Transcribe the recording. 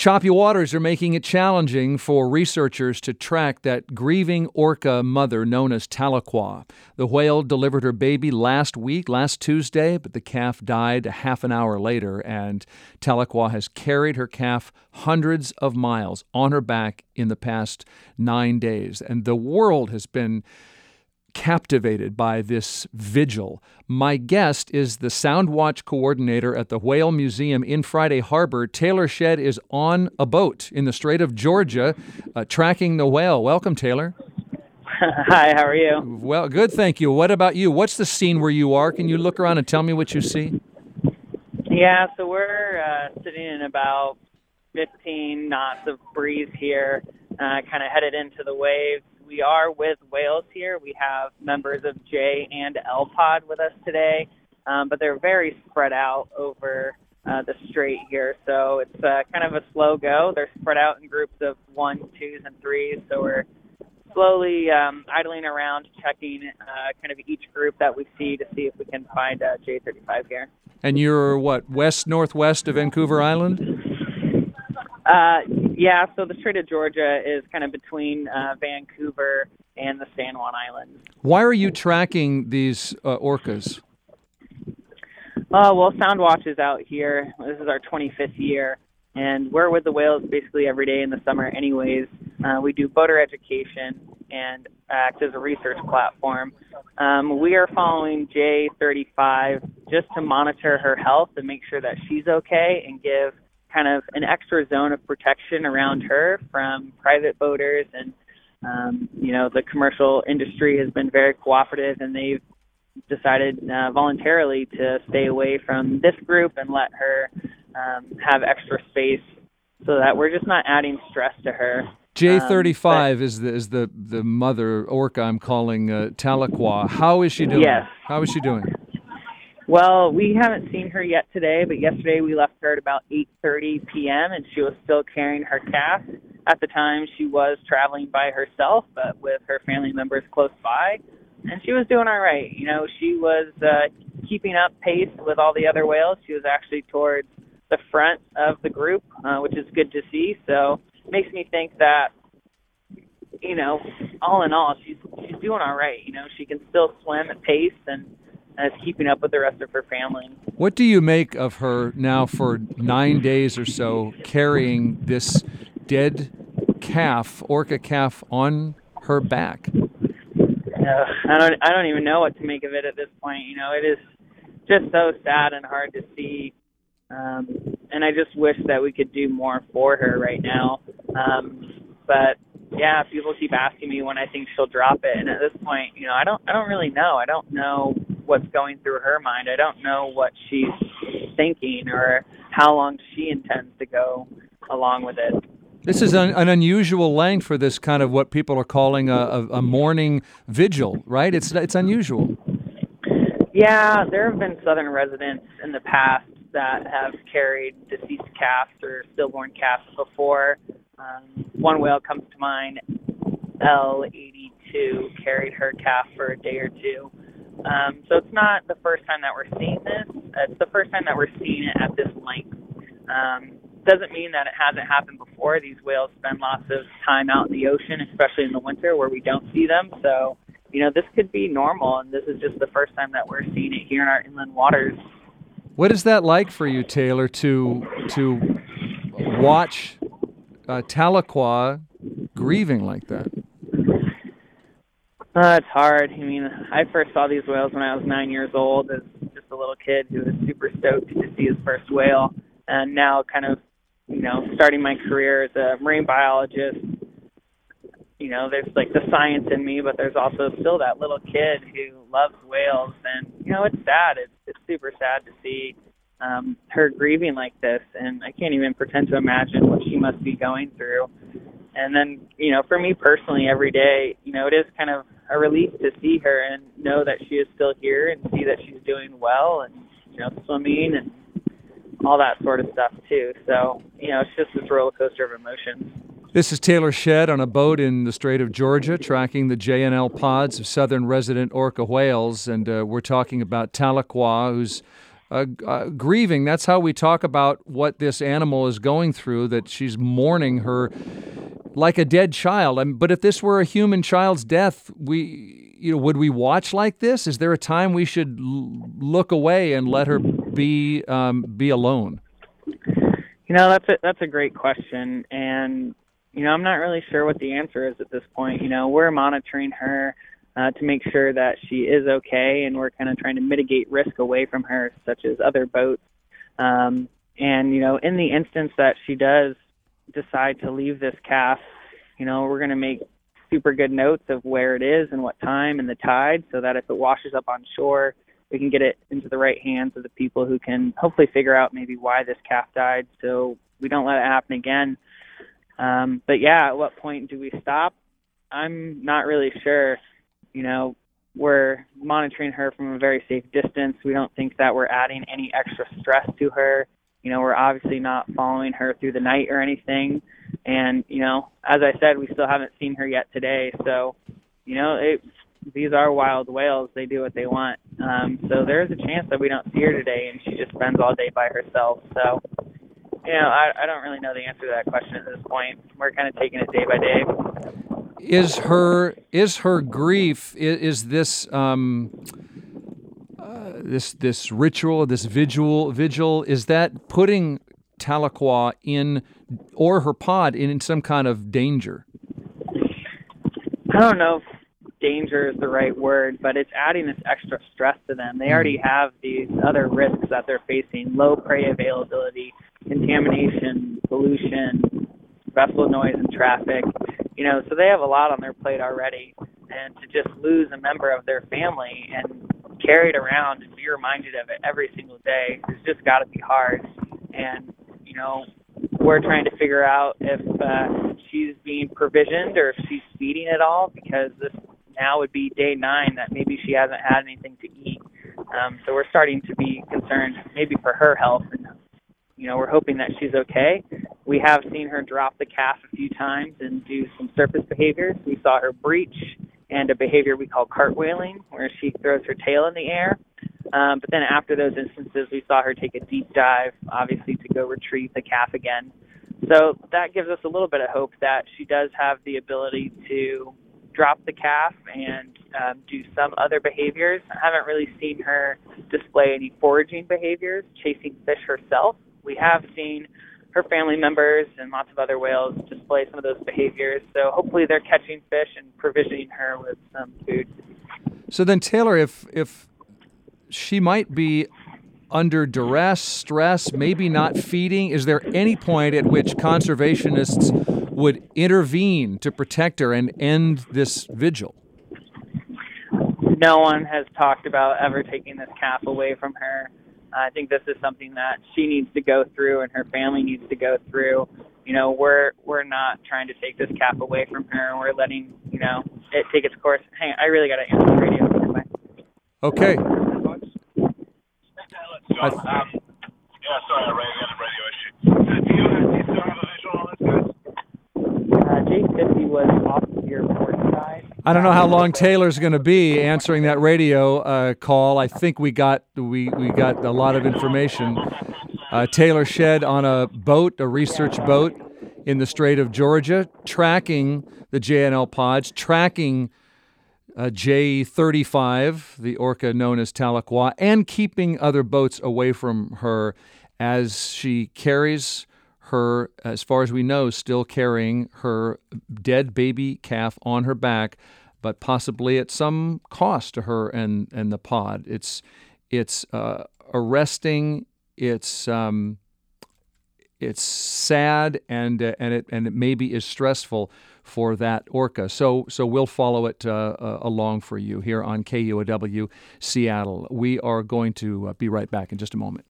Choppy waters are making it challenging for researchers to track that grieving orca mother known as Tahlequah. The whale delivered her baby last Tuesday, but the calf died a half an hour later, and Tahlequah has carried her calf hundreds of miles on her back in the past 9 days. And the world has been captivated by this vigil. My guest is the Soundwatch coordinator at the Whale Museum in Friday Harbor. Taylor Shedd is on a boat in the Strait of Georgia tracking the whale. Welcome, Taylor. Hi, how are you? Well, good, thank you. What about you? What's the scene where you are? Can you look around and tell me what you see? Yeah, so we're sitting in about 15 knots of breeze here, kind of headed into the waves. We are with whales here. We have members of J and L pod with us today, but they're very spread out over the strait here. So it's kind of a slow go. They're spread out in groups of 1s, 2s, and 3s. So we're slowly idling around, checking kind of each group that we see to see if we can find J35 here. And you're what, west-northwest of Vancouver Island? Yeah, so the Strait of Georgia is kind of between Vancouver and the San Juan Islands. Why are you tracking these orcas? Well, Soundwatch is out here. This is our 25th year, and we're with the whales basically every day in the summer anyways. We do boater education and act as a research platform. We are following J35 just to monitor her health and make sure that she's okay and give kind of an extra zone of protection around her from private boaters. And, the commercial industry has been very cooperative, and they've decided voluntarily to stay away from this group and let her have extra space so that we're just not adding stress to her. J35 is the mother orca I'm calling Tahlequah. How is she doing? Yes. How is she doing? Well, we haven't seen her yet today, but yesterday we left her at about 8:30 p.m., and she was still carrying her calf. At the time, she was traveling by herself, but with her family members close by, and she was doing all right. She was keeping up pace with all the other whales. She was actually towards the front of the group, which is good to see. So it makes me think that, all in all, she's doing all right. She can still swim at pace and is keeping up with the rest of her family. What do you make of her now for 9 days or so carrying this dead orca calf, on her back? I don't even know what to make of it at this point. It is just so sad and hard to see. And I just wish that we could do more for her right now. But yeah, people keep asking me when I think she'll drop it. And at this point, I don't really know. I don't know what's going through her mind. I don't know what she's thinking or how long she intends to go along with it. This is an unusual length for this kind of what people are calling a morning vigil, right? It's unusual. Yeah, there have been southern residents in the past that have carried deceased calves or stillborn calves before. One whale comes to mind, L82, carried her calf for a day or two. So it's not the first time that we're seeing this. It's the first time that we're seeing it at this length. Doesn't mean that it hasn't happened before. These whales spend lots of time out in the ocean, especially in the winter where we don't see them. So, this could be normal, and this is just the first time that we're seeing it here in our inland waters. What is that like for you, Taylor, to watch Tahlequah grieving like that? It's hard. I first saw these whales when I was 9 years old as just a little kid who was super stoked to see his first whale. And now kind of, starting my career as a marine biologist, there's like the science in me, but there's also still that little kid who loves whales. And, it's sad. It's super sad to see her grieving like this. And I can't even pretend to imagine what she must be going through. And then, for me personally, every day, it is kind of a relief to see her and know that she is still here and see that she's doing well and, swimming and all that sort of stuff too. So, it's just this roller coaster of emotions. This is Taylor Shedd on a boat in the Strait of Georgia tracking the J&L pods of southern resident orca whales. And we're talking about Tahlequah, who's grieving. That's how we talk about what this animal is going through, that she's mourning her like a dead child. But if this were a human child's death, would we watch like this? Is there a time we should look away and let her be alone? That's a great question, and I'm not really sure what the answer is at this point. We're monitoring her to make sure that she is okay, and we're kind of trying to mitigate risk away from her, such as other boats. And in the instance that she does decide to leave this calf, we're going to make super good notes of where it is and what time and the tide, so that if it washes up on shore, we can get it into the right hands of the people who can hopefully figure out maybe why this calf died, so we don't let it happen again. But yeah, at what point do we stop? I'm not really sure. We're monitoring her from a very safe distance. We don't think that we're adding any extra stress to her. We're obviously not following her through the night or anything. And, as I said, we still haven't seen her yet today. So, these are wild whales. They do what they want. So there's a chance that we don't see her today and she just spends all day by herself. So, I don't really know the answer to that question at this point. We're kind of taking it day by day. Is her grief, is this this ritual, this vigil, is that putting Tahlequah or her pod in some kind of danger? I don't know if danger is the right word, but it's adding this extra stress to them. They already have these other risks that they're facing: low prey availability, contamination, pollution, vessel noise, and traffic. So they have a lot on their plate already, and to just lose a member of their family and carry it around and be reminded of it every single day has just got to be hard. And we're trying to figure out if she's being provisioned or if she's feeding it all, because this now would be day 9 that maybe she hasn't had anything to eat. So we're starting to be concerned maybe for her health, and we're hoping that she's okay. We have seen her drop the calf a few times and do some surface behaviors. We saw her breach and a behavior we call cartwheeling, where she throws her tail in the air. But then after those instances, we saw her take a deep dive, obviously, to go retrieve the calf again. So that gives us a little bit of hope that she does have the ability to drop the calf and do some other behaviors. I haven't really seen her display any foraging behaviors, chasing fish herself. We have seen her family members and lots of other whales display some of those behaviors. So hopefully they're catching fish and provisioning her with some food. So then, Taylor, if she might be under duress, stress, maybe not feeding, is there any point at which conservationists would intervene to protect her and end this vigil? No one has talked about ever taking this calf away from her. I think this is something that she needs to go through and her family needs to go through. We're not trying to take this calf away from her. We're letting, it take its course. Hang on, I really got to answer the radio. Okay. Sorry, I ran into radio issue. Do you still have a visual on this, guys? J50 was off your port side. I don't know how long Taylor's going to be answering that radio call. I think we got a lot of information. Taylor Shedd on a boat, a research boat in the Strait of Georgia, tracking the JNL pods, tracking J35, the orca known as Tahlequah, and keeping other boats away from her as she carries her, as far as we know, still carrying her dead baby calf on her back, but possibly at some cost to her and the pod. It's arresting. It's sad, and it maybe is stressful for that orca. So we'll follow it along for you here on KUOW Seattle. We are going to be right back in just a moment.